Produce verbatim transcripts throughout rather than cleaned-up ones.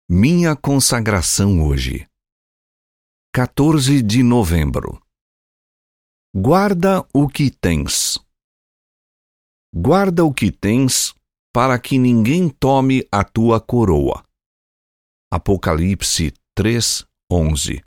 Minha consagração hoje. quatorze de novembro. Guarda o que tens. Guarda o que tens, para que ninguém tome a tua coroa. Apocalipse três, onze.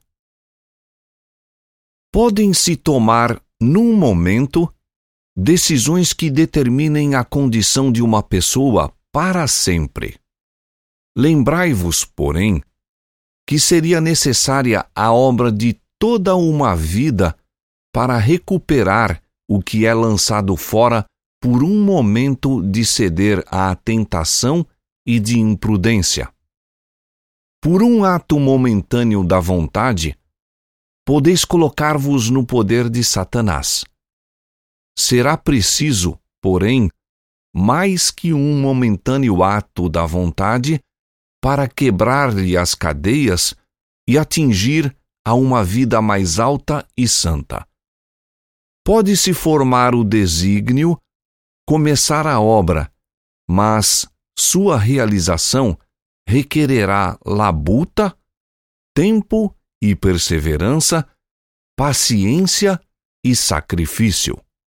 Podem-se tomar, num momento, decisões que determinem a condição de uma pessoa para sempre. Lembrai-vos, porém, que seria necessária a obra de toda uma vida para recuperar o que é lançado fora por um momento de ceder à tentação e de imprudência. Por um ato momentâneo da vontade, podeis colocar-vos no poder de Satanás. Será preciso, porém, mais que um momentâneo ato da vontade para quebrar-lhe as cadeias e atingir a uma vida mais alta e santa. Pode-se formar o desígnio, começar a obra, mas sua realização requererá labuta, tempo e perseverança, paciência e sacrifício.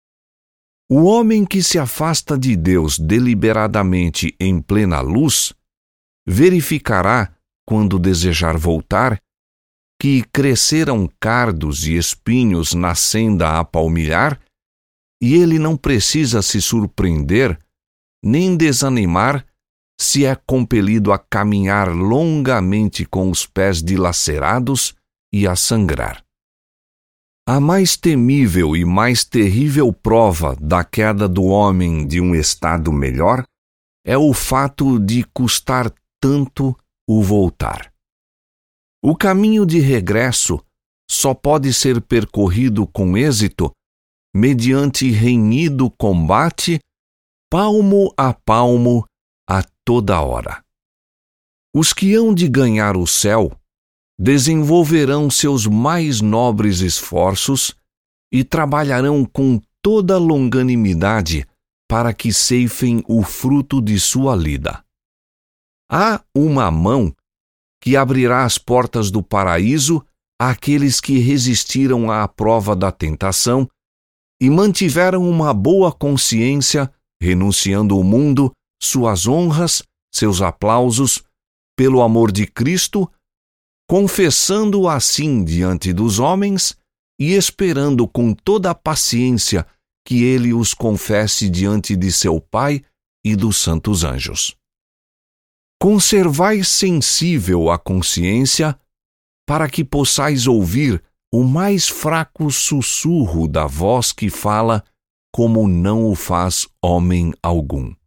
O homem que se afasta de Deus deliberadamente em plena luz verificará, quando desejar voltar, que cresceram cardos e espinhos na senda a palmilhar, e ele não precisa se surpreender nem desanimar se é compelido a caminhar longamente com os pés dilacerados e a sangrar. A mais temível e mais terrível prova da queda do homem de um estado melhor é o fato de custar tanto o voltar. O caminho de regresso só pode ser percorrido com êxito mediante renhido combate, palmo a palmo, a toda hora. Os que hão de ganhar o céu desenvolverão seus mais nobres esforços e trabalharão com toda longanimidade para que ceifem o fruto de sua lida. Há uma mão que abrirá as portas do paraíso àqueles que resistiram à prova da tentação e mantiveram uma boa consciência, renunciando o mundo, suas honras, seus aplausos, pelo amor de Cristo, confessando assim diante dos homens e esperando com toda a paciência que ele os confesse diante de seu Pai e dos santos anjos. Conservai sensível a consciência, para que possais ouvir o mais fraco sussurro da voz que fala, como não o faz homem algum.